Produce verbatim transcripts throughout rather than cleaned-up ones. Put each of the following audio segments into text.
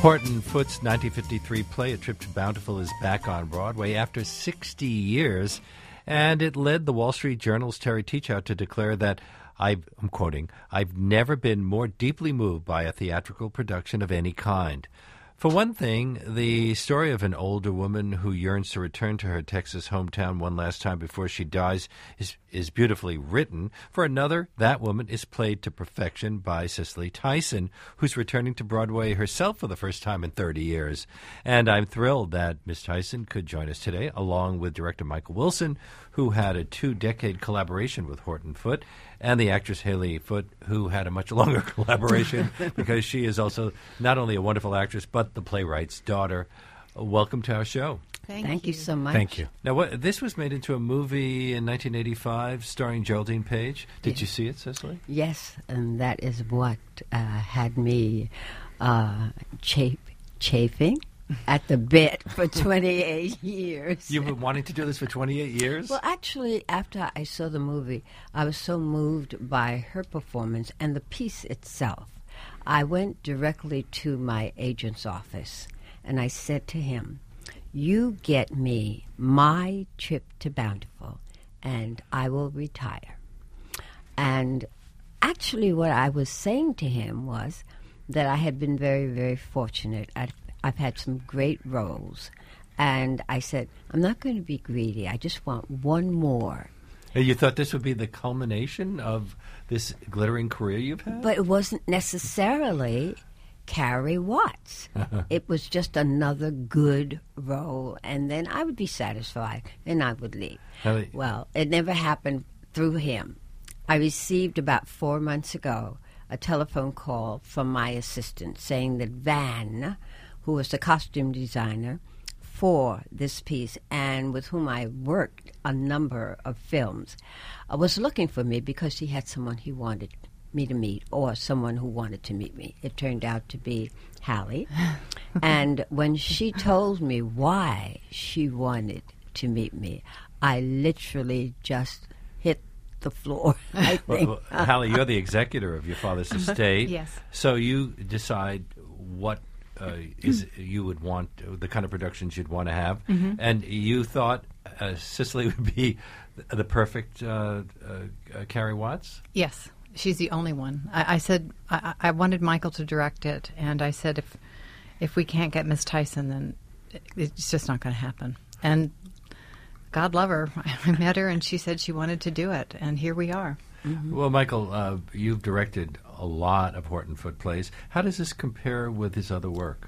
Horton Foote's nineteen fifty-three play, A Trip to Bountiful, is back on Broadway after sixty years, and it led the Wall Street Journal's Terry Teachout to declare that, I've, I'm quoting, "I've never been more deeply moved by a theatrical production of any kind." For one thing, the story of an older woman who yearns to return to her Texas hometown one last time before she dies is, is beautifully written. For another, that woman is played to perfection by Cicely Tyson, who's returning to Broadway herself for the first time in thirty years. And I'm thrilled that Miss Tyson could join us today, along with director Michael Wilson, who had a two-decade collaboration with Horton Foote, and the actress Haley Foote, who had a much longer collaboration because she is also not only a wonderful actress, but the playwright's daughter. Welcome to our show. Thank, Thank you. you so much. Thank you. Now, what, this was made into a movie in nineteen eighty-five starring Geraldine Page. Did Yeah. you see it, Cicely? Yes, and that is what uh, had me uh, chafe, chafing at the bit for twenty-eight years. You've been wanting to do this for twenty-eight years? Well, actually, after I saw the movie, I was so moved by her performance and the piece itself. I went directly to my agent's office, and I said to him, "You get me my trip to Bountiful, and I will retire." And actually, what I was saying to him was that I had been very, very fortunate. I've, I've had some great roles. And I said, I'm not going to be greedy. I just want one more. And you thought this would be the culmination of this glittering career you've had? But it wasn't necessarily Carrie Watts. It was just another good role, and then I would be satisfied, and I would leave. Ellie- Well, it never happened through him. I received about four months ago a telephone call from my assistant saying that Van, who was the costume designer for this piece and with whom I worked a number of films, uh, was looking for me because he had someone he wanted me to meet, or someone who wanted to meet me. It turned out to be Hallie. And when she told me why she wanted to meet me, I literally just hit the floor, I think. Well, well, Hallie, you're the executor of your father's estate. Yes. So you decide what uh, is you would want, uh, the kind of productions you'd want to have. Mm-hmm. And you thought uh, Cicely would be the, the perfect uh, uh, uh, Carrie Watts? Yes, she's the only one. I, I said I, I wanted Michael to direct it, and I said if if we can't get Miss Tyson, then it, it's just not going to happen. And God love her, I met her, and she said she wanted to do it, and here we are. Mm-hmm. Well, Michael, uh, you've directed a lot of Horton Foote plays. How does this compare with his other work?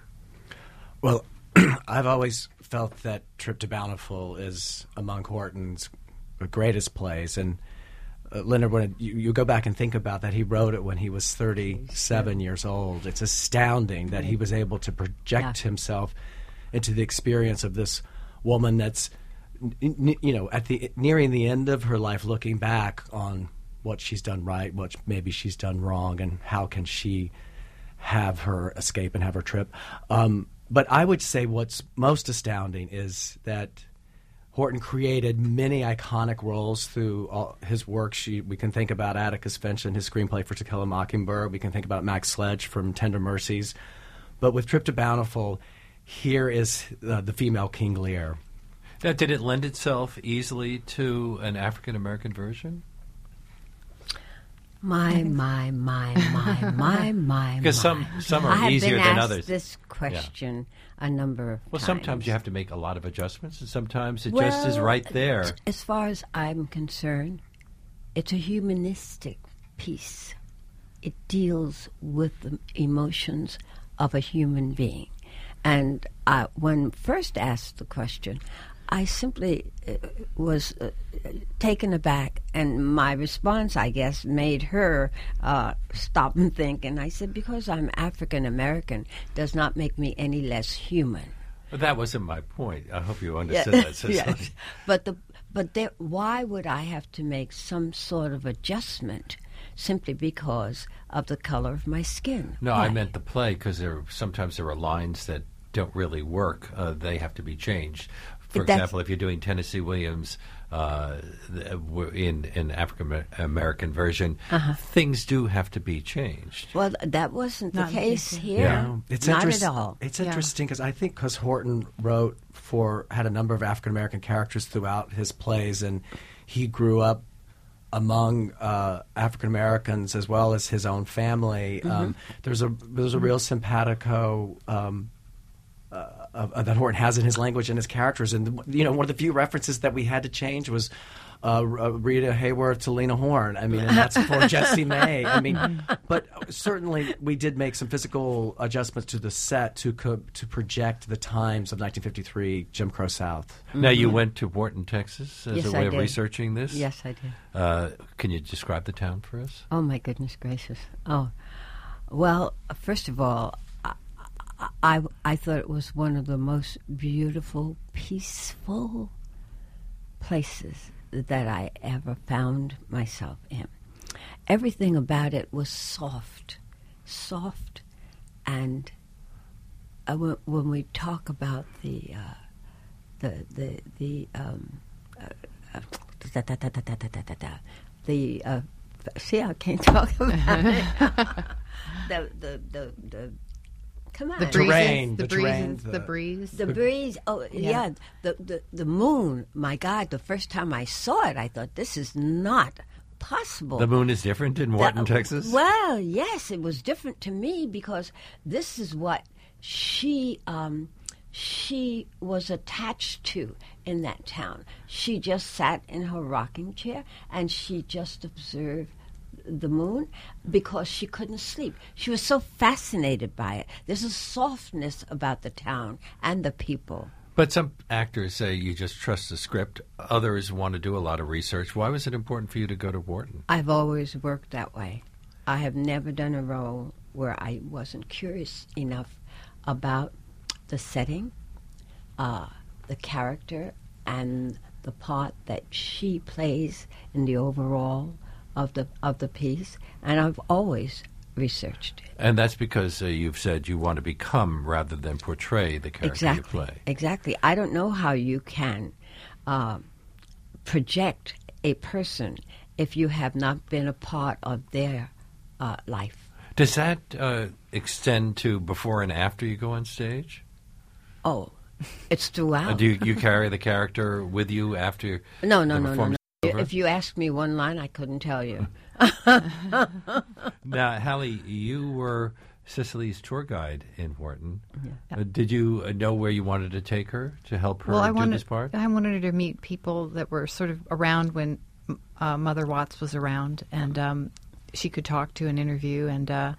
Well, I've always felt that Trip to Bountiful is among Horton's greatest plays. And uh, Leonard, when you, you go back and think about that, he wrote it when he was thirty-seven years old. It's astounding that he was able to project Yeah. himself into the experience of this woman that's, n- n- you know, at the nearing the end of her life, looking back on what she's done right, what maybe she's done wrong, and how can she have her escape and have her trip. Um, but I would say what's most astounding is that Horton created many iconic roles through all his work. She, we can think about Atticus Finch and his screenplay for To Kill a Mockingbird. We can think about Max Sledge from Tender Mercies. But with Trip to Bountiful, here is uh, the female King Lear. Now, did it lend itself easily to an African-American version? My, my, my, my, my, my, Because some, some I are have easier been than asked others. this question a number of Well, times. sometimes you have to make a lot of adjustments, and sometimes it just is Well, right there. As far as I'm concerned, it's a humanistic piece. It deals with the emotions of a human being. And uh, when first asked the question, I simply uh, was uh, taken aback, and my response, I guess, made her uh, stop and think. And I said, because I'm African American does not make me any less human. But that wasn't my point. I hope you understood Yeah. that, Cicely. Yes. But the but there, why would I have to make some sort of adjustment simply because of the color of my skin? No, Why? I meant the play, because there sometimes there are lines that don't really work. Uh, they have to be changed for That's- example, if you're doing Tennessee Williams uh, in in African American version, Uh-huh. things do have to be changed. Well, that wasn't the Not in the case case, here. Yeah. No, it's Not interest- at all. It's Yeah. interesting because I think because Horton wrote for had a number of African American characters throughout his plays, and he grew up among uh, African Americans as well as his own family. Mm-hmm. Um, there's a there's a real simpatico. Um, uh, uh, that Horton has in his language and his characters, and you know, one of the few references that we had to change was uh, uh, Rita Hayworth to Lena Horne. I mean, and that's for Jessie May. I mean, but certainly we did make some physical adjustments to the set to co- to project the times of nineteen fifty-three Jim Crow South. Now, you went to Wharton, Texas, as Yes, a way I of did. researching this. Yes, I did. Uh, can you describe the town for us? Oh, my goodness gracious. Oh, well, first of all, I, I, I thought it was one of the most beautiful, peaceful places that I ever found myself in. Everything about it was soft, soft, and uh, when, when we talk about the uh, the the the um, uh, uh, da, da, da, da, da, da, da, da, the uh, see, I can't talk about it. the, the the the come on, The Terrain, breezes, the the terrain, breezes, the- the breeze. the breeze. Oh, yeah. Yeah. The, the the moon. My God, the first time I saw it, I thought this is not possible. The moon is different in Wharton, That- Texas? Well, yes, it was different to me because this is what she um, she was attached to in that town. She just sat in her rocking chair and she just observed the moon because she couldn't sleep. She was so fascinated by it. There's a softness about the town and the people. But some actors say you just trust the script. Others want to do a lot of research. Why was it important for you to go to Wharton? I've always worked that way. I have never done a role where I wasn't curious enough about the setting, uh, the character, and the part that she plays in the overall of the of the piece. And I've always researched it. And that's because uh, you've said you want to become rather than portray the character Exactly. you play. Exactly. I don't know how you can uh, project a person if you have not been a part of their uh, life. Does that uh, extend to before and after you go on stage? Oh, it's throughout. Uh, do you, you carry the character with you after No, no, the no, no, performance no. is over? If you asked me one line, I couldn't tell you. Now, Hallie, you were Cicely's tour guide in Wharton. Uh, did you uh, know where you wanted to take her to help her well, I do wanted, this part? I wanted her to meet people that were sort of around when uh, Mother Watts was around, and um, she could talk to and interview. And uh,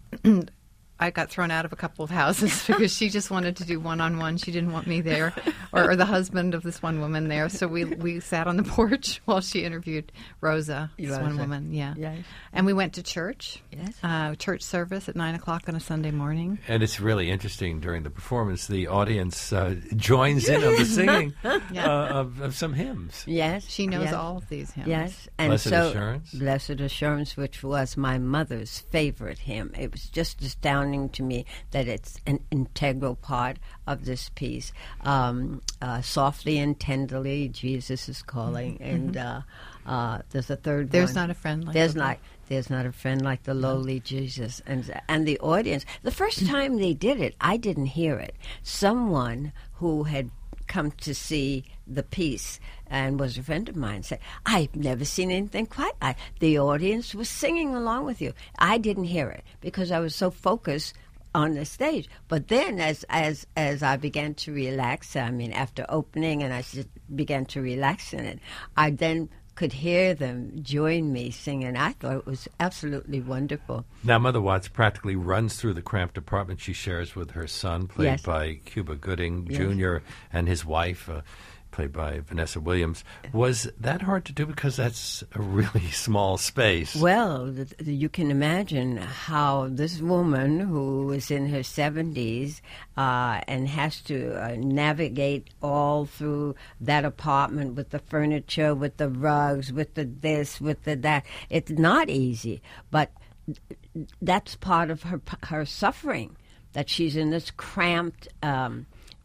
I got thrown out of a couple of houses because she just wanted to do one-on-one. She didn't want me there, or, or the husband of this one woman there. So we we sat on the porch while she interviewed Rosa, this one Rosa. woman. Yeah, Yes. and we went to church. Yes. uh, church service at nine o'clock on a Sunday morning. And it's really interesting during the performance. The audience uh, joins in on the singing Yeah. uh, of, of some hymns. Yes. She knows yes. all of these hymns. Yes. And Blessed so, Assurance. Blessed Assurance, which was my mother's favorite hymn. It was just astounding to me that it's an integral part of this piece. Um, uh, softly and tenderly, Jesus is calling. And uh, uh, there's a third There's one. not a friend like There's the not. There's not a friend like the lowly Jesus. And and the audience, the first time they did it, I didn't hear it. Someone who had come to see the piece and was a friend of mine said, I've never seen anything quite like the audience was singing along with you. I didn't hear it because I was so focused on the stage. But then as as as I began to relax, I mean, after opening and I just began to relax in it, I then could hear them join me singing. I thought it was absolutely wonderful. Now, Mother Watts practically runs through the cramped apartment she shares with her son, played Yes. by Cuba Gooding Yes. Junior, and his wife, uh, played by Vanessa Williams. Was that hard to do because that's a really small space? Well, th- th- you can imagine how this woman who is in her seventies uh, and has to uh, navigate all through that apartment with the furniture, with the rugs, with the this, with the that. It's not easy, but that's part of her her suffering, that she's in this cramped um,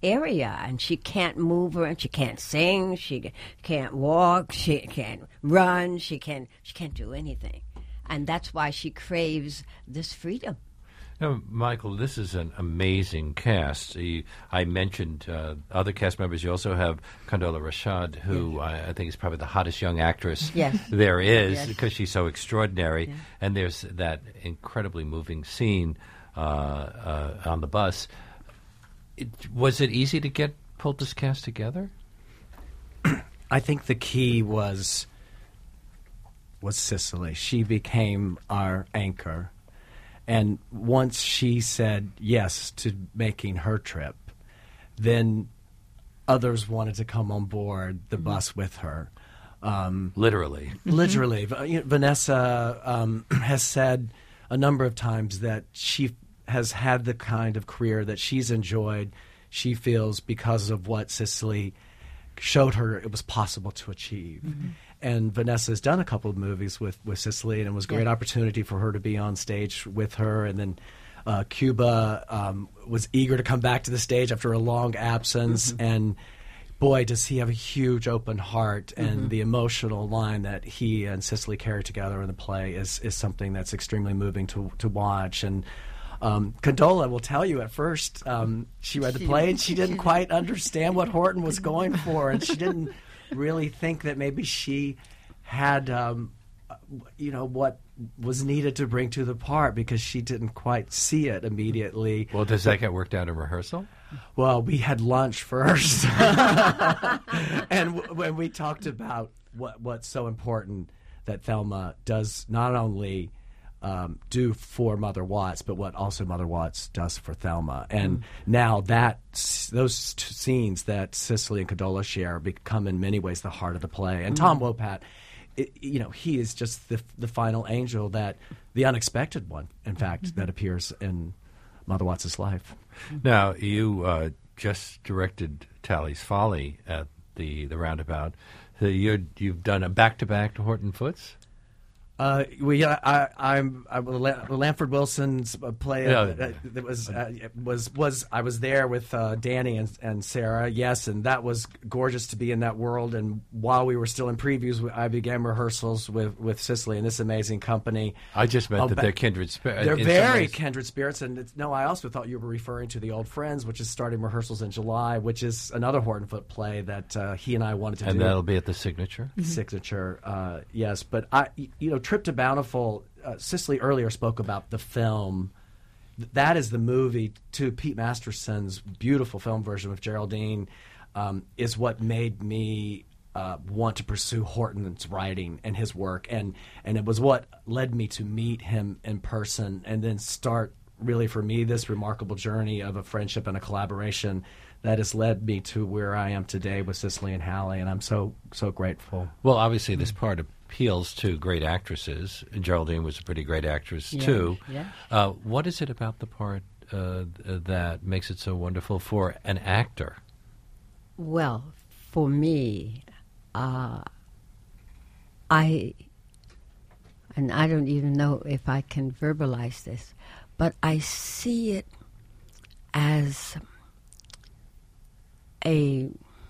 area, and she can't move her, and she can't sing, she can't walk, she can't run, she can't she can't do anything, and that's why she craves this freedom. Now, Michael, this is an amazing cast. You, I mentioned uh, other cast members. You also have Condola Rashad, who yes. I, I think is probably the hottest young actress yes. there is yes. because she's so extraordinary. Yeah. And there's that incredibly moving scene uh, uh, on the bus. It, was it easy to get pull this cast together? I think the key was was Cicely. She became our anchor. And once she said yes to making her trip, then others wanted to come on board the mm-hmm. bus with her. Um, literally. Mm-hmm. Literally. You know, Vanessa um, has said a number of times that she has had the kind of career that she's enjoyed, she feels, because of what Cicely showed her it was possible to achieve. Mm-hmm. And Vanessa has done a couple of movies with, with Cicely, and it was a great yeah. opportunity for her to be on stage with her. And then uh, Cuba um, was eager to come back to the stage after a long absence. Mm-hmm. And boy, does he have a huge open heart. And mm-hmm. the emotional line that he and Cicely carry together in the play is, is something that's extremely moving to, to watch. And Um, Condola will tell you at first um, she read the play and she didn't quite understand what Horton was going for, and she didn't really think that maybe she had, um, you know, what was needed to bring to the part, because she didn't quite see it immediately. Well, does that get worked out in rehearsal? Well, we had lunch first, and w- when we talked about what what's so important that Thelma does not only Um, do for Mother Watts, but what also Mother Watts does for Thelma. And mm. now that those two scenes that Cicely and Condola share become in many ways the heart of the play. And mm. Tom Wopat, it, you know, he is just the the final angel, that the unexpected one, in fact, mm-hmm. that appears in Mother Watts' life. Now, you uh, just directed Tally's Folly at the, the Roundabout. So you're, you've done a back-to-back to Horton Foote's? Uh, we, uh, I, I'm, I, Lanford Wilson's play. Yeah. Uh, that was, uh, was, was. I was there with uh, Danny and, and Sarah. Yes, and that was gorgeous to be in that world. And while we were still in previews, I began rehearsals with, with Cicely and this amazing company. I just meant oh, that they're kindred spirits. They're very kindred spirits. And it's, no, I also thought you were referring to The Old Friends, which is starting rehearsals in July, which is another Horton Foote play that uh, he and I wanted to and do. And that'll be at the Signature. Mm-hmm. Signature, uh, yes. But I, you know. Trip to Bountiful, uh, Cicely earlier spoke about the film. That is the movie, to Pete Masterson's beautiful film version with Geraldine, um, is what made me uh, want to pursue Horton's writing and his work. And, and it was what led me to meet him in person and then start, really, for me, this remarkable journey of a friendship and a collaboration that has led me to where I am today with Cicely and Hallie, and I'm so, so grateful. Well, obviously, this part appeals to great actresses. Geraldine was a pretty great actress, yeah, too. Yeah. Uh, what is it about the part uh, that makes it so wonderful for an actor? Well, for me, uh, I, and I don't even know if I can verbalize this, but I see it as a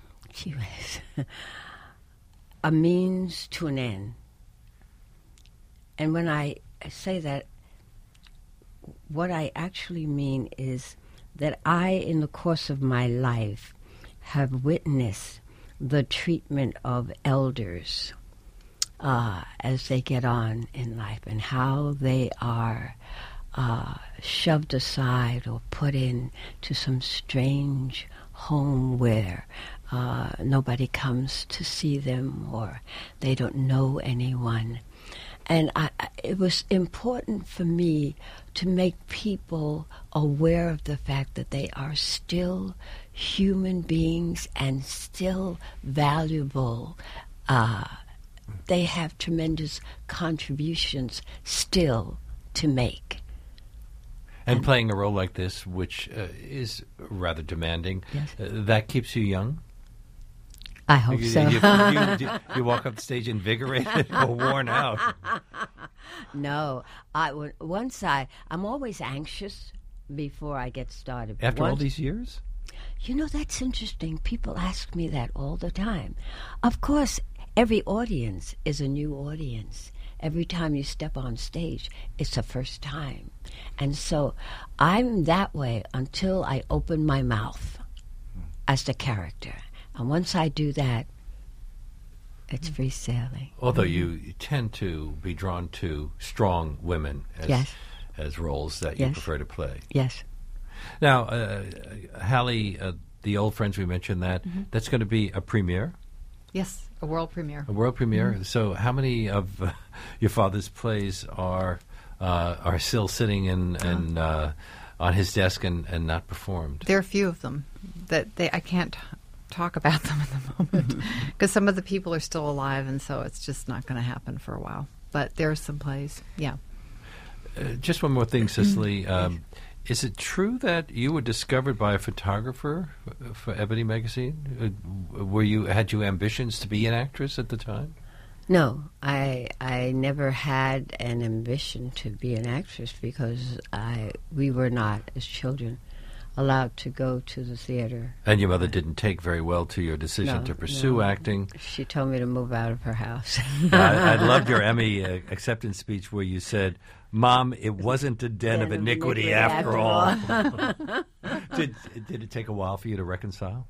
a means to an end. And when I say that, what I actually mean is that I, in the course of my life, have witnessed the treatment of elders uh, as they get on in life, and how they are uh, shoved aside or put into some strange home where uh, nobody comes to see them, or they don't know anyone. And I, it was important for me to make people aware of the fact that they are still human beings and still valuable. Uh, they have tremendous contributions still to make. And, and playing a role like this, which uh, is rather demanding, yes. uh, that keeps you young? I hope you, so. you, you, you, you walk up the stage invigorated or worn out? No. I, once I, I'm always anxious before I get started. After once, all these years? You know, that's interesting. People ask me that all the time. Of course, every audience is a new audience. Every time you step on stage, it's a first time. And so I'm that way until I open my mouth as the character. And once I do that, it's free sailing. Although you tend to be drawn to strong women as, Yes. as roles that you Yes. prefer to play. Yes. Now, uh, Hallie, uh, the old friends we mentioned, that that's going to be a premiere, Yes, a world premiere. a world premiere. So, how many of uh, your father's plays are uh, are still sitting in, in uh, on his desk and, and not performed? There are a few of them that they I can't talk about them at the moment because some of the people are still alive, and so it's just not going to happen for a while. But there are some plays, yeah. Uh, just one more thing, Cicely. Um, is it true that you were discovered by a photographer f- for Ebony magazine? Uh, were you had you ambitions to be an actress at the time? No, I I never had an ambition to be an actress because I we were not, as children, allowed to go to the theater. And your mother didn't take very well to your decision No, to pursue no. acting. She told me to move out of her house. I, I loved your Emmy uh, acceptance speech where you said, "Mom, it wasn't a den, Den of of iniquity, iniquity after after all." did did it take a while for you to reconcile?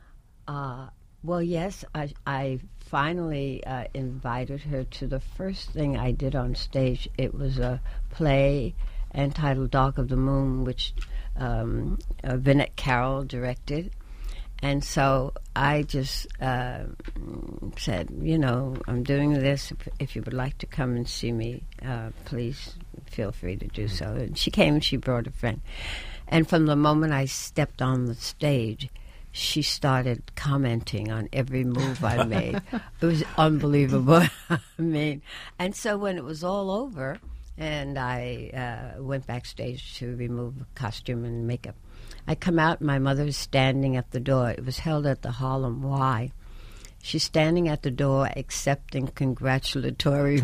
Uh, well, yes, I, I finally uh, invited her to the first thing I did on stage. It was a play entitled Dog of the Moon, which um, uh, Vinette Carroll directed. And so I just uh, said, you know, I'm doing this. If, if you would like to come and see me, uh, please feel free to do so. And she came and she brought a friend. And from the moment I stepped on the stage, she started commenting on every move I made. It was unbelievable. I mean, and so when it was all over, and I uh, went backstage to remove costume and makeup, I come out, and my mother's standing at the door. It was held at the Harlem Y. She's standing at the door accepting congratulatory.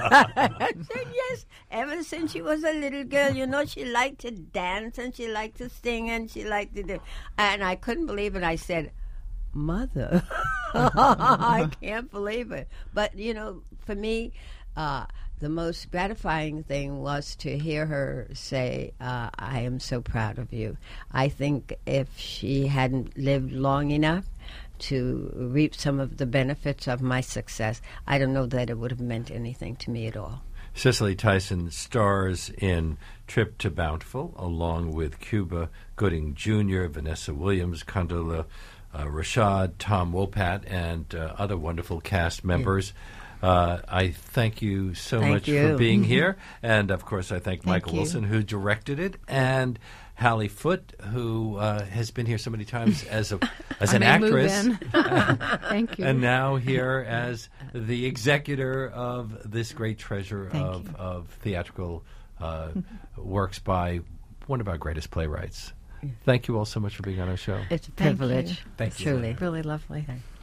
I said, yes, ever since she was a little girl, you know, she liked to dance and she liked to sing and she liked to do. And I couldn't believe it. I said, Mother, I can't believe it. But, you know, for me, uh, the most gratifying thing was to hear her say, uh, I am so proud of you. I think if she hadn't lived long enough to reap some of the benefits of my success, I don't know that it would have meant anything to me at all. Cicely Tyson stars in Trip to Bountiful, along with Cuba Gooding Junior, Vanessa Williams, Condola uh, Rashad, Tom Wopat, and uh, other wonderful cast members. Yeah. Uh, I thank you so thank much you. for being here. And, of course, I thank, Thank Michael you. Wilson, who directed it, and Hallie Foote, who uh, has been here so many times as a as I an may move actress. in. Thank you. And now here as the executor of this great treasure Thank of, you. of theatrical uh, works by one of our greatest playwrights. Thank you all so much for being on our show. It's a Thank privilege. you. Thank you. Truly. Really lovely.